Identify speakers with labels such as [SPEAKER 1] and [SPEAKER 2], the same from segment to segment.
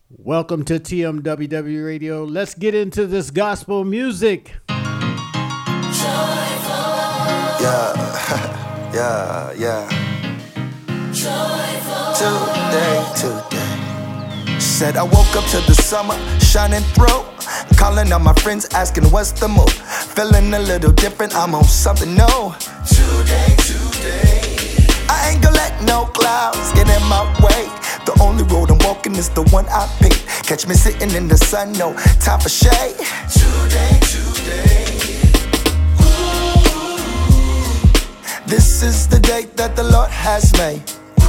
[SPEAKER 1] Welcome to TMWW Radio. Let's get into this gospel music.
[SPEAKER 2] Yeah, yeah. Today. Said I woke up to the summer shining through. Calling on my friends asking what's the move. Feeling a little different, I'm on something new. Today. I ain't gonna let no clouds get in my way. The only road I'm walking is the one I picked. Catch me sitting in the sun, no time for shade. Today. This is the day that the Lord has made,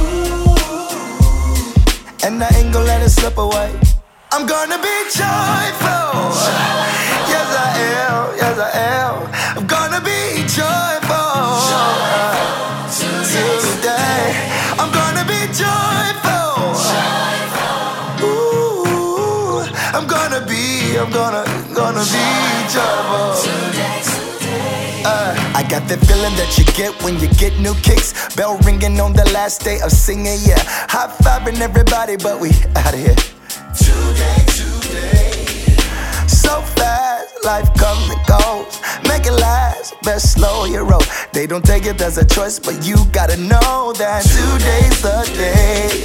[SPEAKER 2] and I ain't gonna let it slip away. I'm gonna be joyful. Yes I am. I'm gonna be joyful. Today I'm gonna be joyful. Ooh, I'm gonna be joyful. I got that feeling that you get when you get new kicks. Bell ringing on the last day of singing, yeah. High-fiving everybody, but we out of here. Today. So fast, life comes and goes. Make it last, best slow your roll. They don't take it as a choice, but you gotta know that today's the day.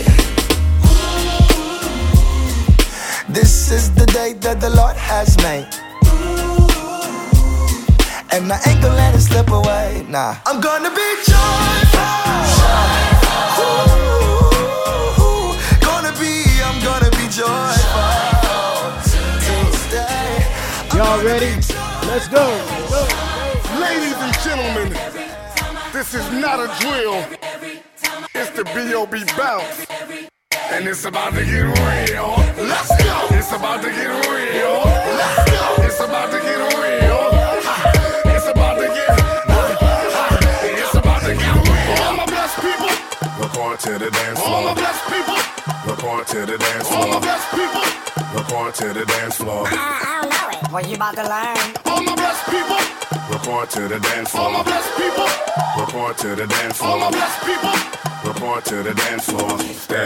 [SPEAKER 2] This is the day that the Lord has made, and I ain't gonna let it slip away, nah. I'm gonna be joyful. Ooh, I'm gonna be joyful today.
[SPEAKER 1] Y'all ready? Let's go.
[SPEAKER 3] Ladies and gentlemen, this is not a drill. It's the B.O.B. bounce. And it's about to get real. Let's go. It's about to get real. Let's go. It's about to get real. It's about to get real. All my blessed people, report to the dance floor. All my blessed people, report to the dance floor. All my blessed people, report to the dance floor.
[SPEAKER 4] I don't know it. What you about to learn?
[SPEAKER 3] All my blessed people, report to the dance floor. All my blessed people, report to the dance floor. All my blessed people, report to the dance floor.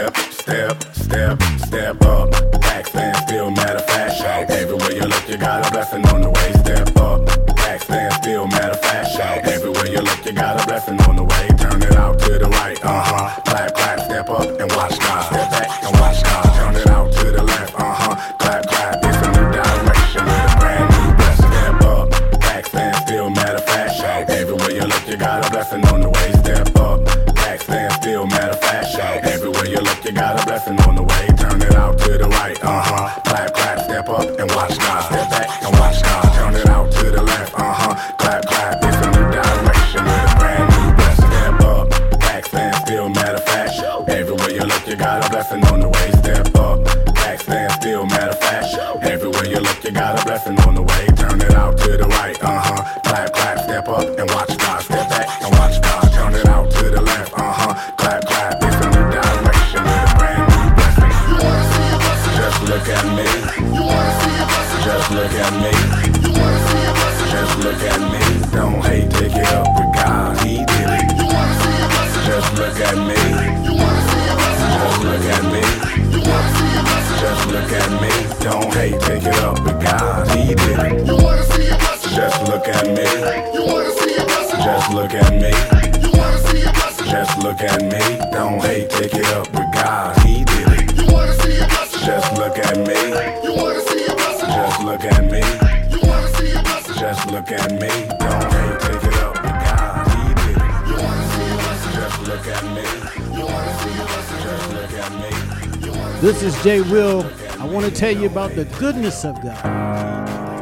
[SPEAKER 3] Step up. Back stand still, matter of fact. Shout. Everywhere you look, you got a blessing on the way. Step up. Back stand still, matter of fact. Shout. Everywhere you look, you got a blessing on the way. Turn it out to the right. Clap, step up and watch God. Step back and watch God. Turn it out to the left. Clap. It's a new direction with a brand new blessing. Step up. Back stand still, matter of fact. Shout. Everywhere you look, you got a blessing on the way. Step up. Back stand still, matter of fact. Shout. Everywhere you look, you got a blessing on the way. Turn it out to the right. Clap, step up and watch God. Step back and watch God. Turn it out to the left. Clap. It's a new direction with a brand new blessing. Step up. Back stand still, matter of fact. Everywhere you look, you got a blessing on the way. Step up. Back stand still, matter of fact. Everywhere you look, you got a blessing on the way. Turn it out to the right. Clap. Step up and watch God. Step back and watch God. Turn it out to the left. Clap. It's a new direction with a brand new blessing. Just look at me. Just look at me. Just look at me. Don't hate, take it up with God. He did it. Just look at me. Just look at me. Just look at me. Don't hate, take it up with God. He did it. Just look at me. Just look at me. Just look at me. Don't hate, take it up with God. He did it. Just look at me. Just look at me. Just look at me. Don't hate, take it up with God. He did it. Just look at me. Just look at me.
[SPEAKER 1] This is Jay Will. I want to tell you about the goodness of God.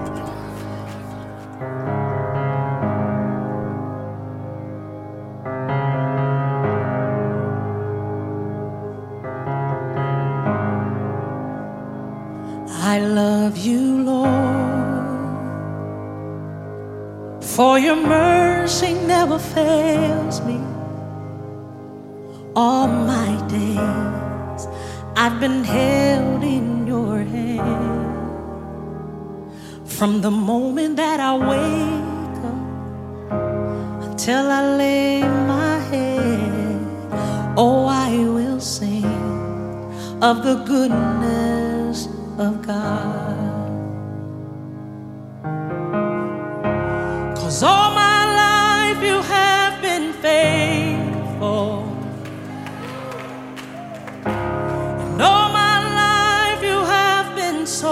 [SPEAKER 5] I love you, Lord, for your mercy never fails me. All my days I've been held in your hand. From the moment that I wake up until I lay my head, oh, I will sing of the goodness of God. 'Cause all my life you have been faithful, and all my life you have been so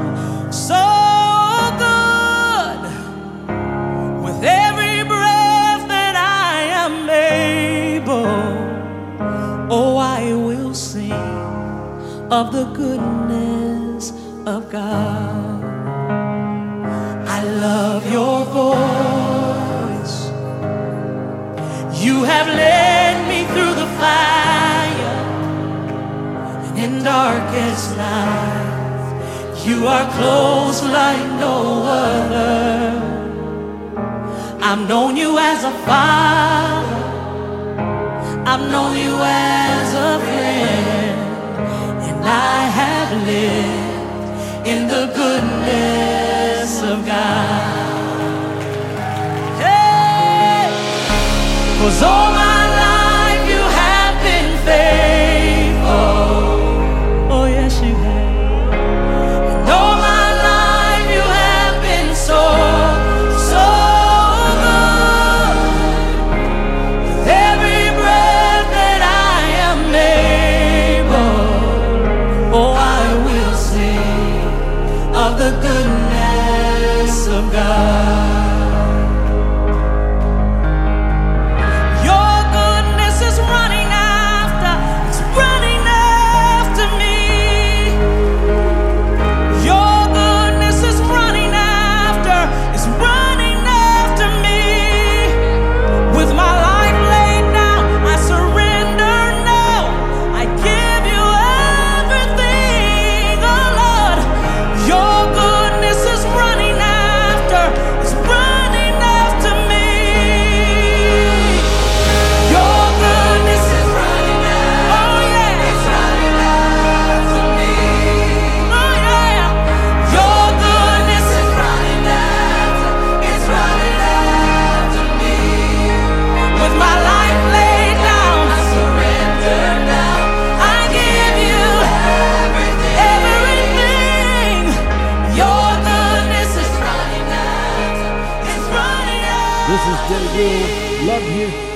[SPEAKER 5] good. With every breath that I am able, oh, I will sing of the goodness of God. I love your voice. You have led me through the fire, and in darkest night, you are close like no other. I've known you as a father, I've known you as a friend, and I have lived in the goodness of God. Hey! 'Cause all my life you have been faithful. Oh yes you have. And all my life you have been so good. With every breath that I am able, oh, I will sing of the goodness of God. Your goodness is running after, it's running after me. Your goodness is running after, it's running after me. With my life laid down, I surrender now. I give you everything, oh Lord. Your goodness is running after, it's running after me. Your goodness is running after, oh yeah, it's running after me. Oh yeah, your goodness is running after, it's running after me. With my life laid down, I surrender now. I give you everything. Your goodness is running after, it's running after.
[SPEAKER 1] This is Jay Will. Love you.